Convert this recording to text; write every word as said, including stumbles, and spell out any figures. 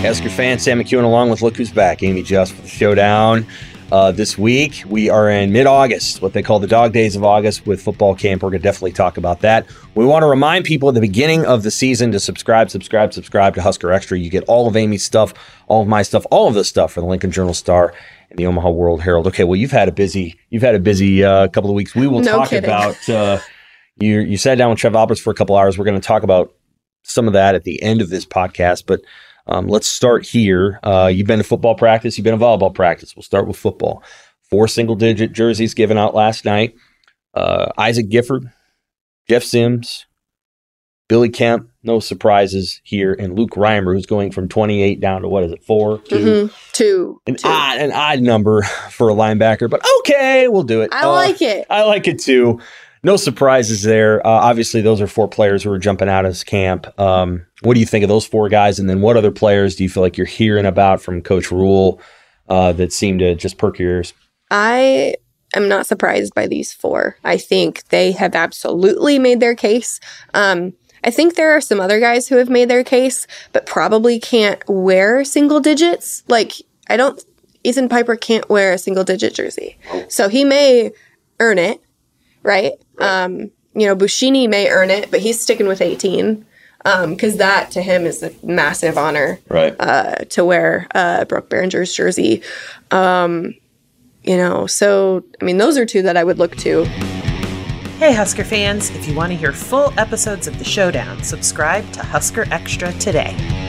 Husker fan, Sam McEwen, along with Look Who's Back, Amy Just for the Showdown. Uh, this week, we are in mid-August, what they call the dog days of August with football camp. We're going to definitely talk about that. We want to remind people at the beginning of the season to subscribe, subscribe, subscribe to Husker Extra. You get all of Amy's stuff, all of my stuff, all of the stuff for the Lincoln Journal-Star and the Omaha World Herald. Okay, well, you've had a busy, you've had a busy uh, couple of weeks. We will no talk kidding. about. Uh, you you sat down with Trev Alberts for a couple hours. We're going to talk about some of that at the end of this podcast, but um, let's start here. Uh, you've been to football practice. You've been to volleyball practice. We'll start with football. Four single-digit jerseys given out last night. Uh, Isaac Gifford, Jeff Sims, Billy Kemp, no surprises here, and Luke Reimer, who's going from twenty-eight down to, what is it, four? Two? Mm-hmm. Two. An, Two. Odd, an odd number for a linebacker, but okay, we'll do it. I uh, like it. I like it, too. No surprises there. Uh, obviously, those are four players who are jumping out of camp. Um, what do you think of those four guys? And then what other players do you feel like you're hearing about from Coach Rule uh, that seem to just perk your ears? I am not surprised by these four. I think they have absolutely made their case. Um, I think there are some other guys who have made their case, but probably can't wear single digits. Like, I don't, Ethan Piper can't wear a single digit jersey. So he may earn it, right? right. Um, you know, Bushini may earn it, but he's sticking with eighteen. Because um, that, to him, is a massive honor right. uh, to wear uh, Brooke Behringer's jersey. Um You know, so, I mean, those are two that I would look to. Hey, Husker fans. If you want to hear full episodes of The Showdown, subscribe to Husker Extra today.